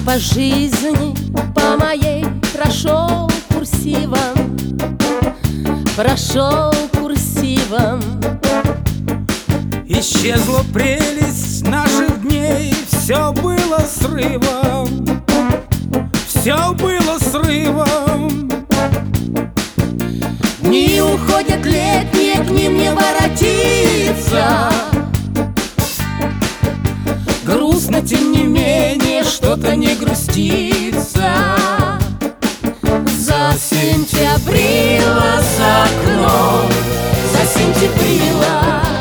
по жизни, по моей прошел курсивом, прошел курсивом. Исчезла прелесть наших дней, все было срывом, все было срывом. Дни уходят летние, к ним не воротиться. Грустно, тем не менее, что-то не грустится. Засентябрила за окном, засентябрила,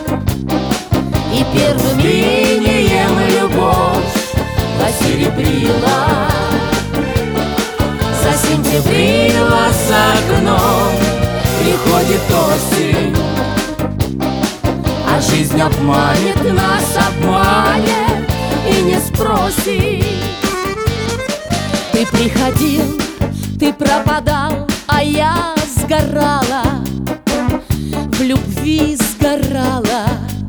и первым инием любовь посеребрила. Засентябрила за окном, приходит осень, а жизнь обманет нас, обманет и не спросит. Ты приходил, ты пропадал, а я сгорала, в любви сгорала.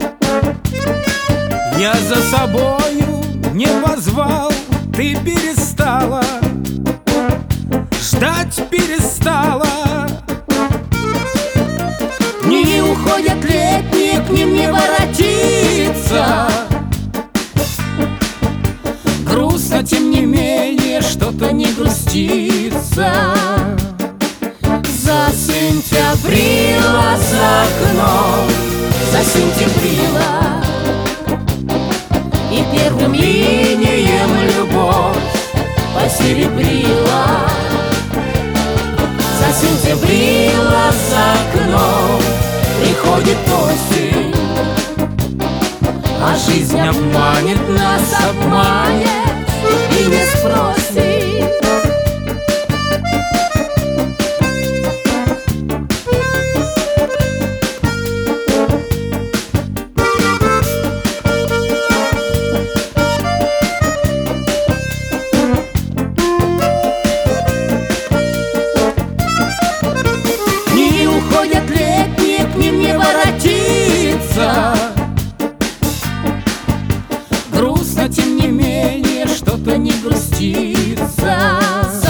Я за собою не позвал, ты перестала, ждать перестала. Дни уходят летние, к ним не воротиться. Грустно, тем не менее, что-то не грустится. Засентябрила за окном, засентябрила, и первым инием любовь посеребрила. Засентябрила за окном, приходит осень, а жизнь обманет нас, обманет и не спросит. Дни уходят летние, к ним не воротиться. Грустно, тем не менее, что-то не грустится.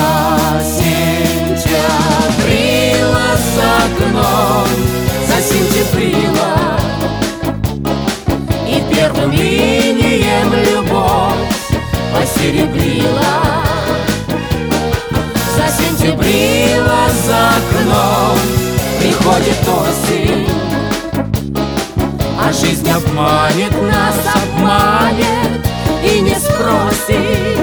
Засентябрила за окном, засентябрила, и первым инием любовь посеребрила. Засентябрила за окном, приходит осень, а жизнь обманет нас, обманет и не спросит.